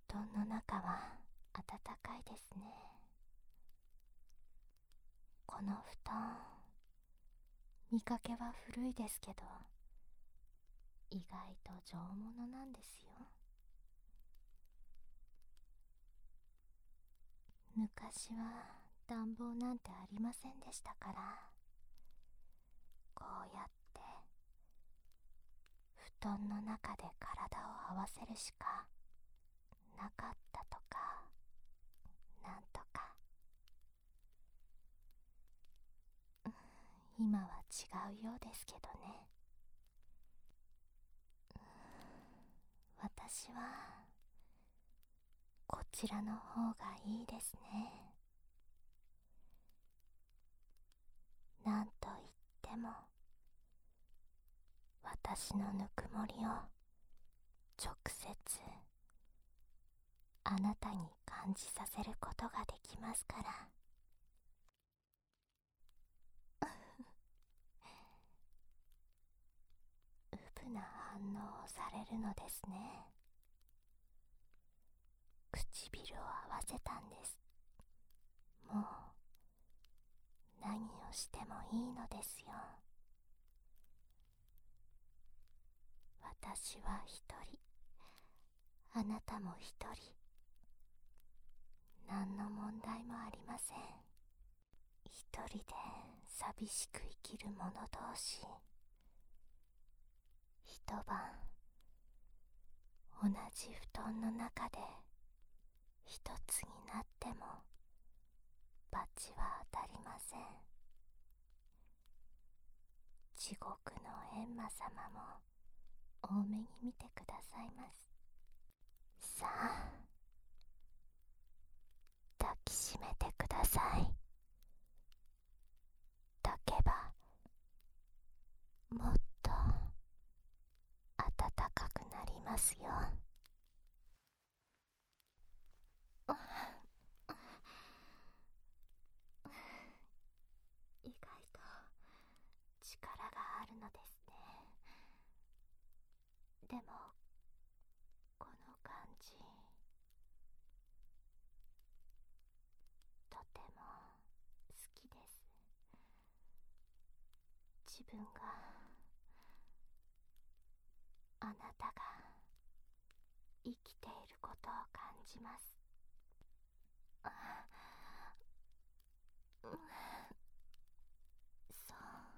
団の中は暖かいですね。この布団、見かけは古いですけど、意外と丈物なんですよ。昔は暖房なんてありませんでしたから、こうやって布団の中で体を合わせるしかなかったとか、なんとか。今は違うようですけどね。私はこちらの方がいいですね。なんといっても私のぬくもりを直接あなたに感じさせることができますから。うぶな反応をされるのですね。唇を合わせたんです。もう何をしてもいいのですよ。私は一人、あなたも一人。何の問題もありません。一人で寂しく生きる者同士、一晩同じ布団の中で一つになっても罰は当たりません。地獄の閻魔様も多めに見てくださいます。さあ、抱きしめてください。抱けばもっと暖かくなりますよ。意外と力があるのですね。でもこの感じ、とても好きです。自分があなたが生きていることを感じます。そう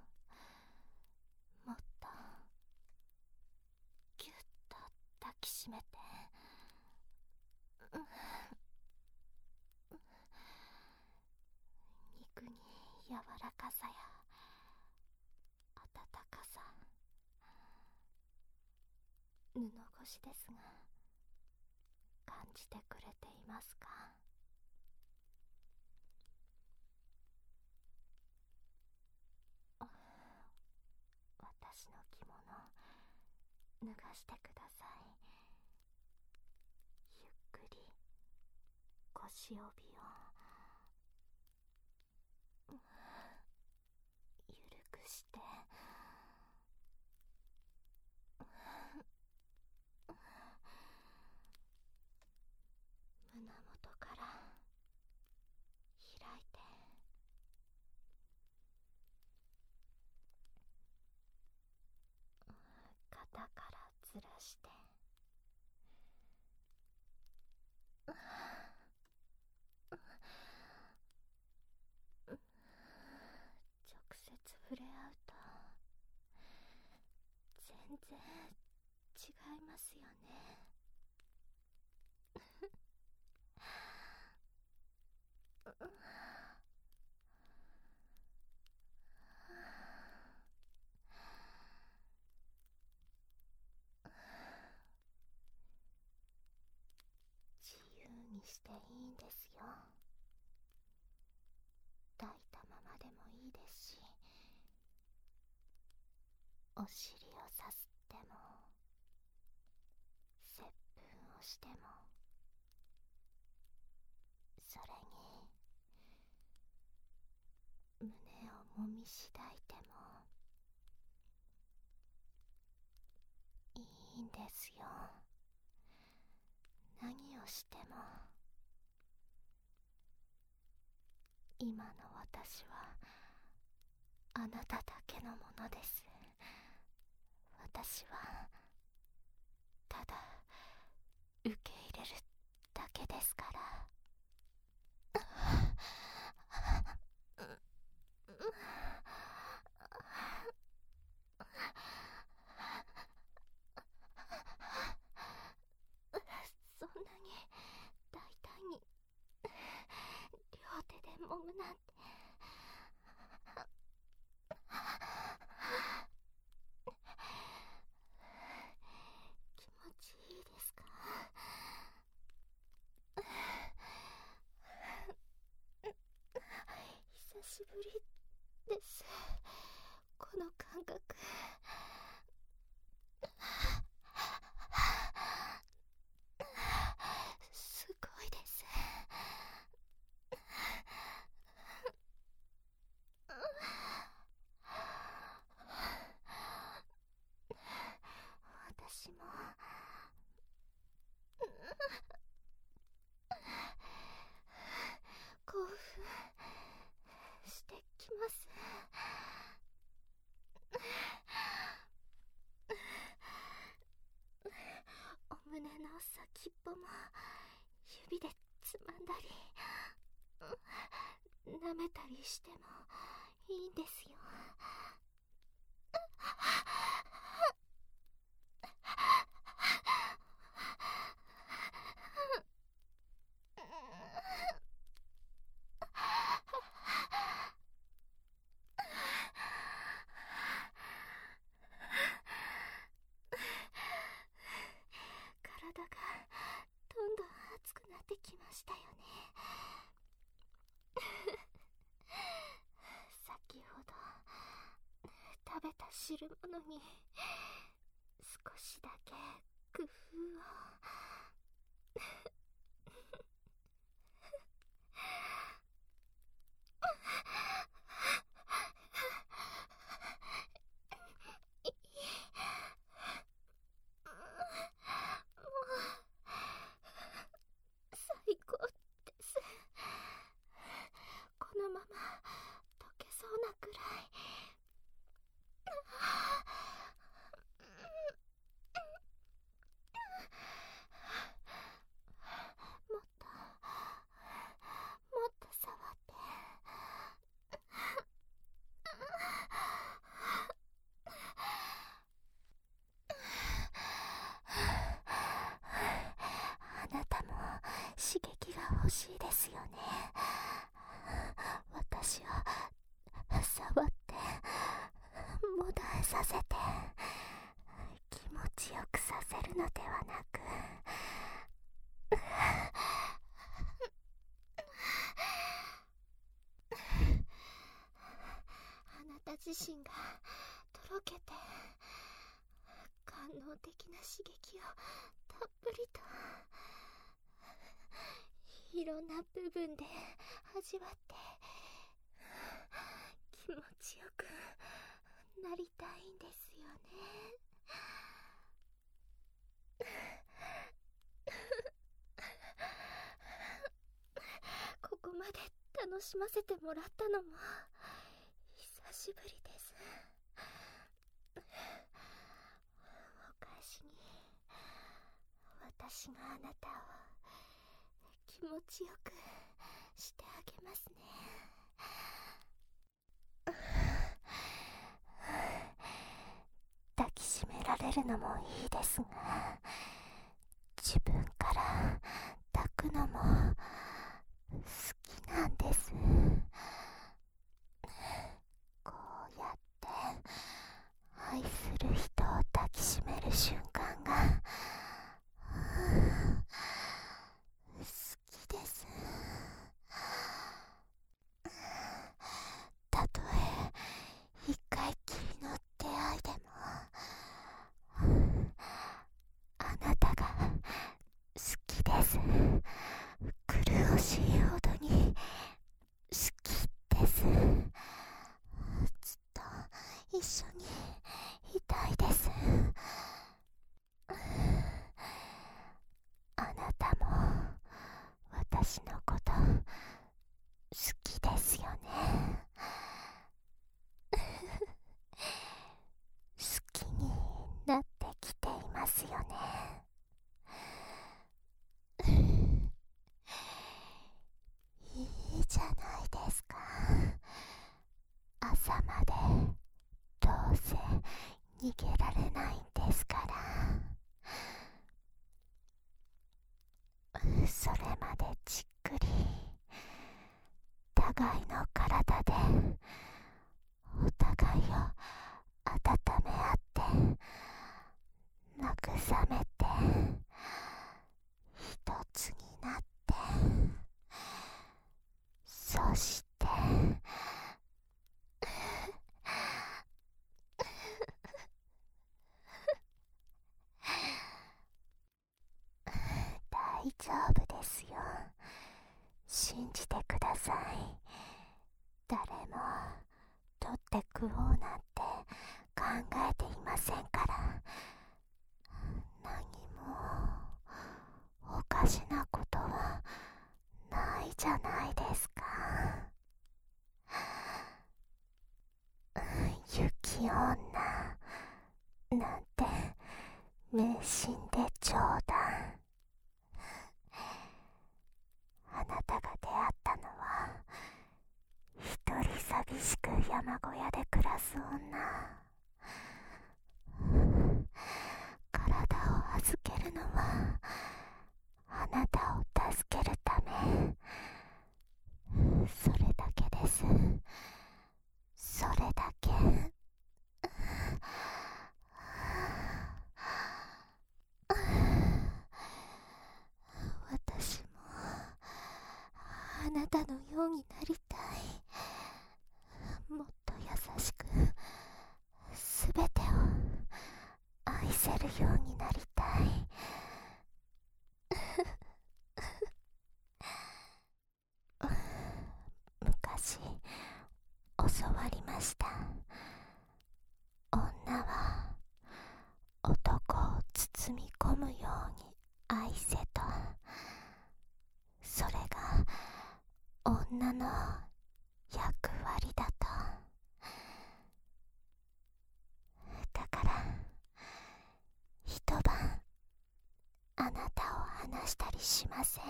、もっとぎゅっと抱きしめて。肉に柔らかさや温かさ、布越しですが感じてくれていますか？私の着物脱がしてください。ゆっくり腰帯を緩くして、胸元から開いて、肩からずらして、直接触れ合うと全然違いますよね。自由にしていいんですよ。抱いたままでもいいですし、お尻をさすっても接吻をしても、それに胸をもみしだいてもいいんですよ。何をしても今の私はあなただけのものです。私はただ受け入れるだけですから。そんなに大胆に両手で揉むなんて。気持ちいいですか？久しぶりです、この感覚。すごいです。私も興奮してきます。お胸の先っぽも指でつまんだり舐めたりしてもいいんですよ。体がどんどん熱くなってきましたよね。先ほど食べた汁物に少しだけ工夫を。最高です。このまま溶けそうなくらい。もっともっと触って。あなたも刺激が欲しいですよね。私を触ってもだえさせて気持ちよくさせるのではなく、あなた自身がとろけて官能的な刺激をたっぷりといろんな部分で味わって気持ちよくなりたいんですよね。ここまで楽しませてもらったのも久しぶりです。お返しに私があなたを気持ちよくしてあげますね。抱きしめられるのもいいですが、自分から抱くのも好きなんです。こうやって愛する人を抱きしめる瞬間が好きです。たとえ一回きりの出会いでもあなたが好きです。苦しいほどに好きです。ずっと一緒にいたいです。あなたもでどうせ逃げられないんですから。それまでじっくり互いの体でお互いを温め合って慰めて一つになって、そして大丈夫ですよ。信じてください。誰も取って食おうなんて考えていませんから。何もおかしなことはないじゃないですか。雪女なんて迷信で冗談。あなたが出会ったのは一人寂しく山小屋で暮らす女。体を預けるのはあなたを助けるため。それだけです。それだけ。私もあなたのようになりたい。もっと優しくすべてを愛せるようになりたい。昔教わりました。女は男を包み込むように愛せと。それが女の役割だと。だから一晩あなたを離したりしません。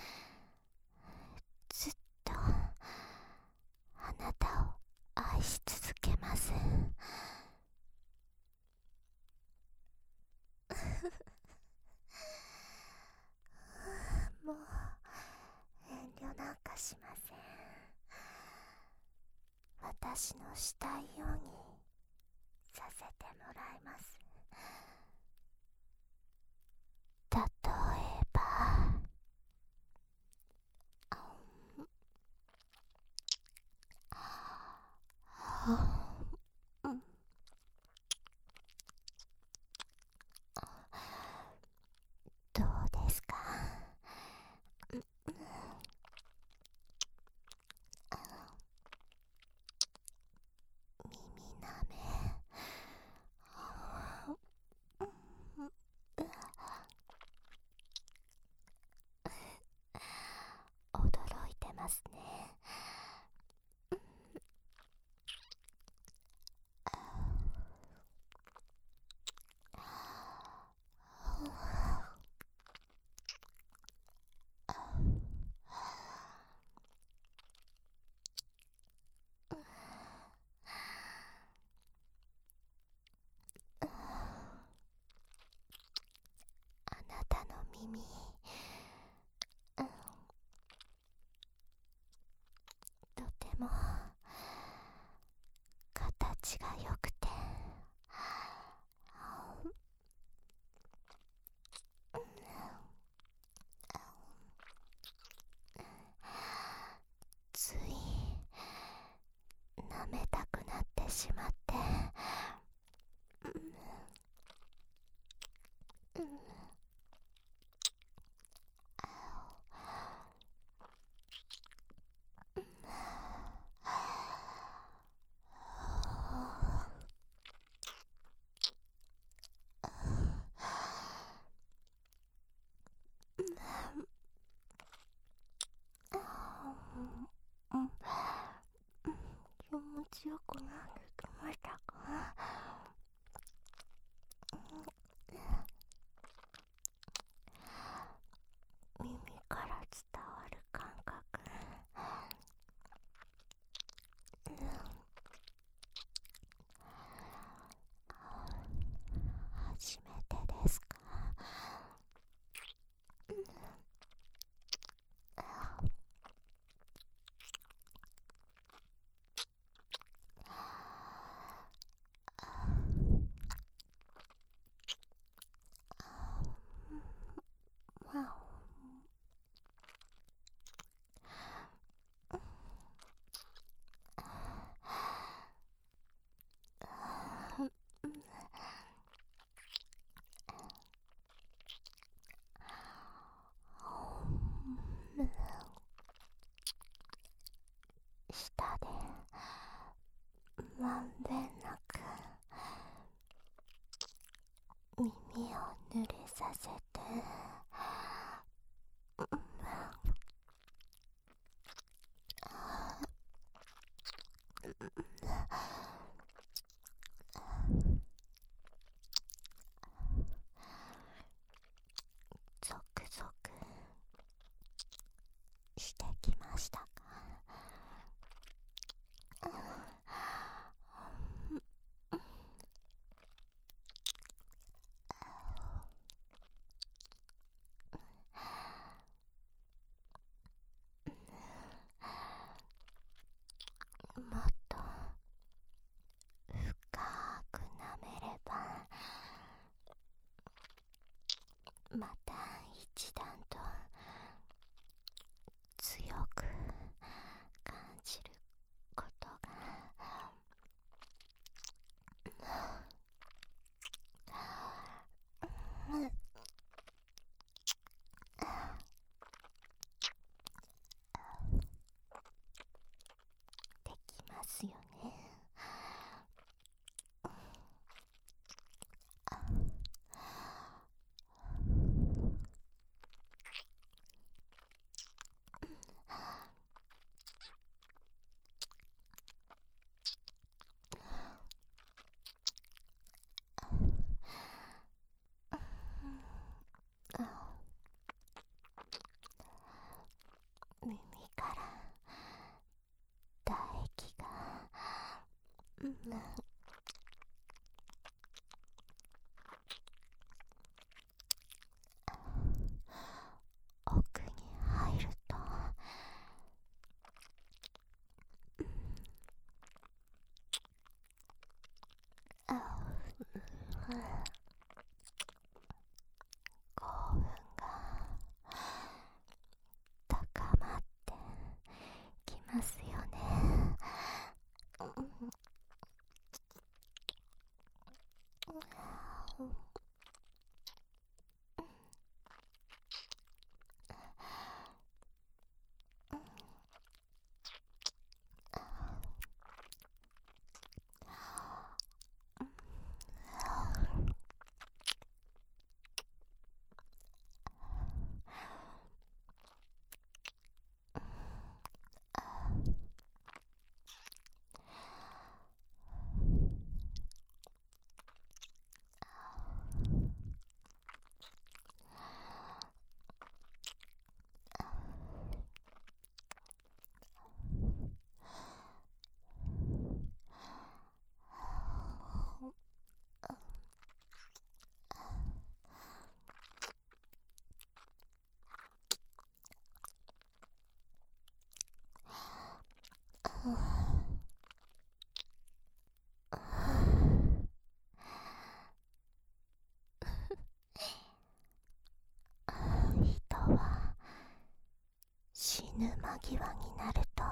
ずっとあなたを愛し続けます。もう遠慮なんかしません。私のしたいようにさせてもらいます。例えばどうですか？耳なめ驚いてますね。あなたの耳、とても形が良くて、つい舐めたくなってしまって、気持ちよくなってきましたか？耳から伝わる感覚、 んべんなく耳を濡れさせて、ゾクゾクしてきましたか？もっと深く舐めれば、また一段と強く感じることができますよね。耳から唾液が奥に入ると、興奮が高まってきますよね。人は死ぬ間際になると、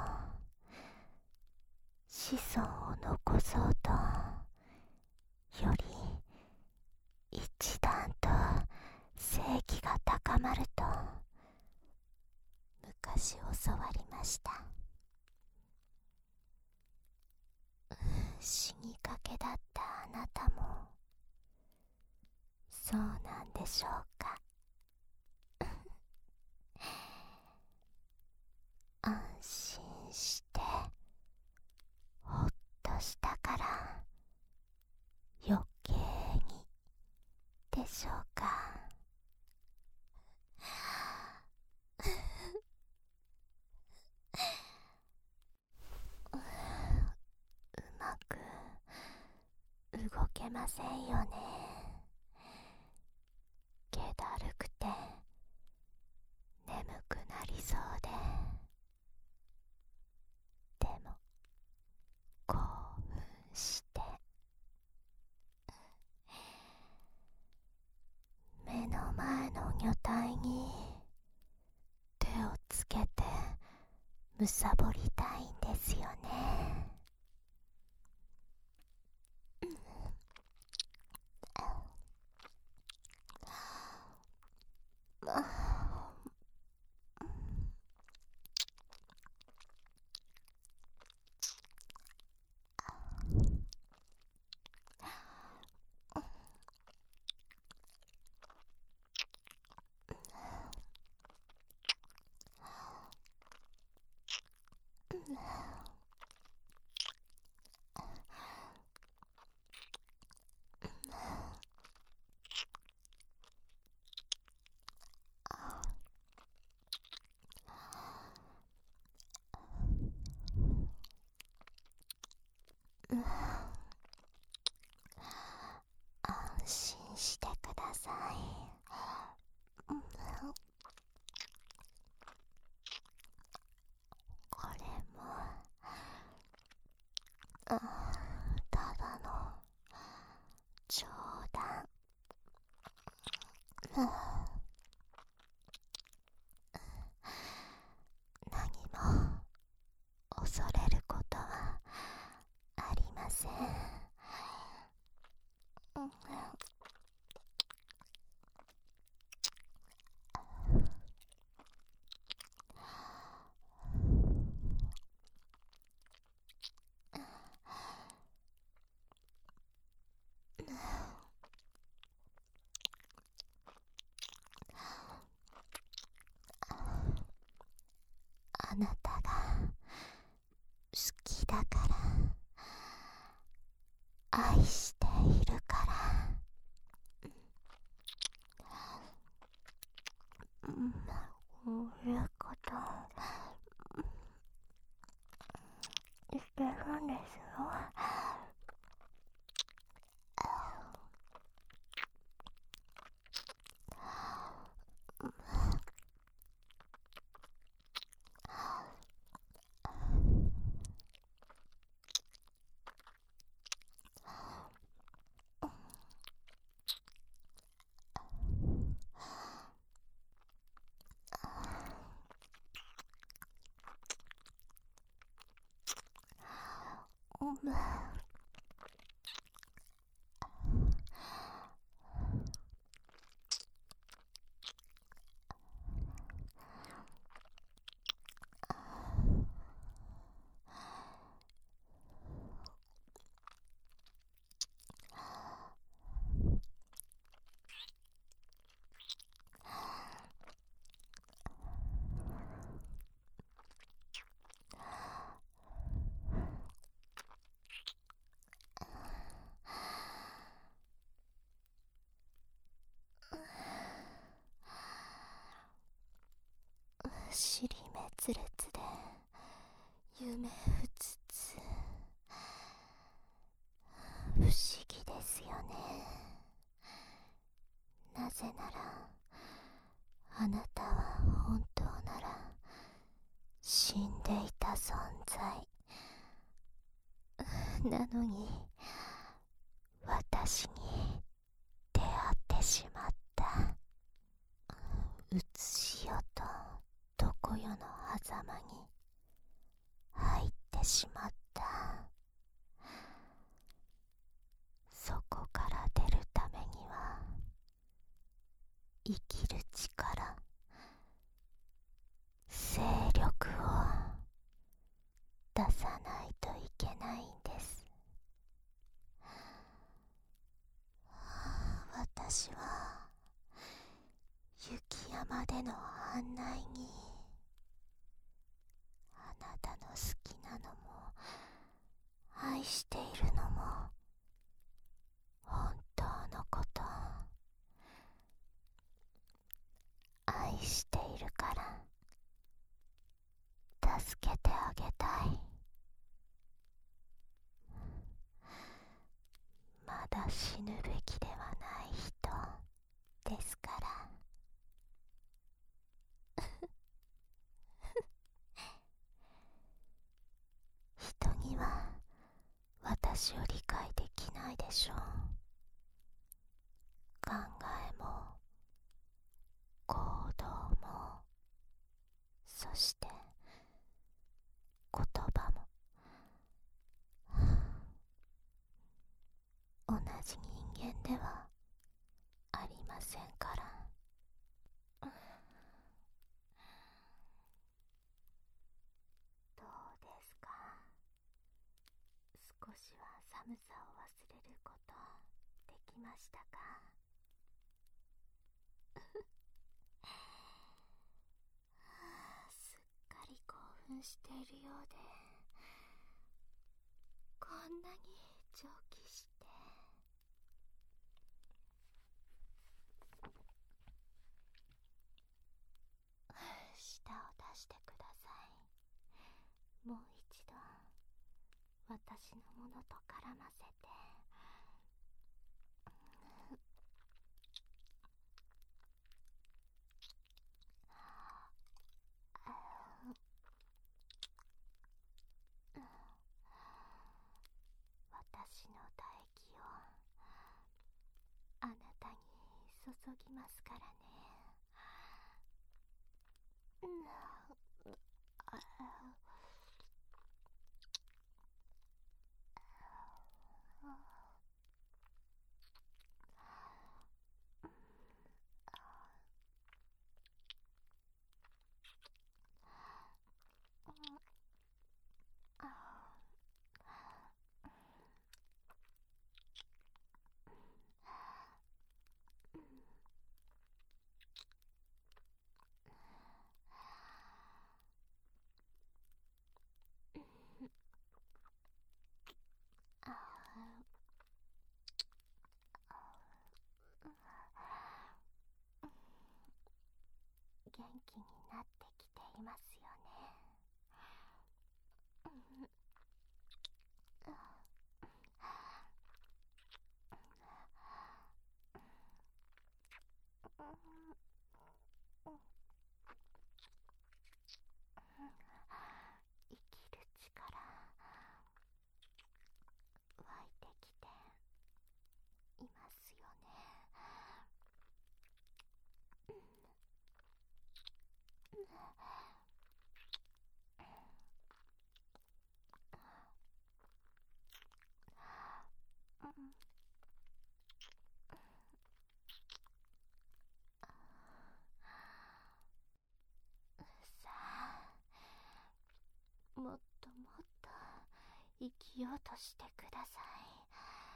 子孫を残そうと、より一段と正義が高まると昔教わりました。死にかけだったあなたもそうなんでしょうか？安心してほっとしたから余計にでしょうか？うまく動けませんよね。気だるくて眠くなりそうで、でも興奮して目の前の女体に手をつけてむさぼりたいんですよね。 安心してください。これもただの冗談。何も恐れることはありません。あなたが好きだから、愛しているから、こういうことしてるんですよ。尻滅裂で夢うつつ、不思議ですよね。なぜならあなたは本当なら死んでいた存在なのに、私に出会ってしまった。うつしよと常世の狭間に入ってしまった。そこから出るためには生きる力、精力を出さないといけないんです。私は雪山での案内に、あなたの好きなのも愛しているのも本当のこと、愛しているから助けてあげたい。まだ死ぬべきではない人ですから。人には私を理解できないでしょう。考えも行動も、そして言葉も同じ人間ではありませんから。どうですか？少しは寒さを忘れることできましたか？すっかり興奮しているようで、こんなに蒸気して。舌を出してください。もう一度私のものと絡ませて、私の唾液をあなたに注ぎますからね。元気になってきていますよね。生きる力湧いてきていますよね。さあ、もっともっと生きようとしてください。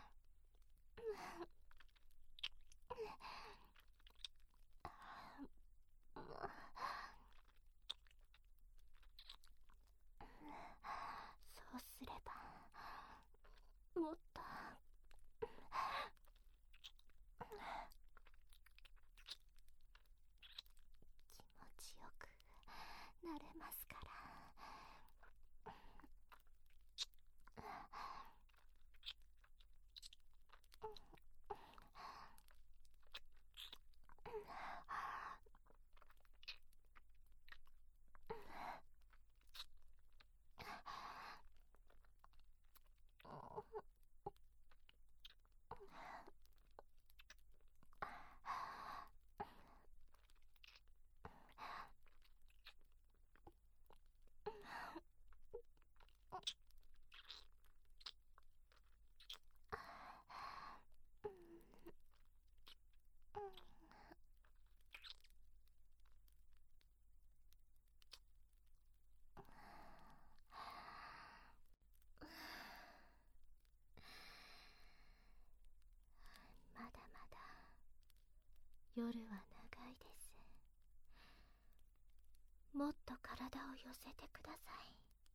そうすればもっと気持ちよくなれますから。まだまだ夜は長いです。もっと体を寄せてください。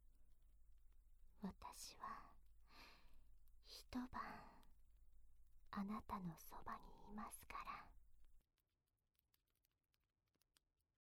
私は一晩あなたのそばにいますから。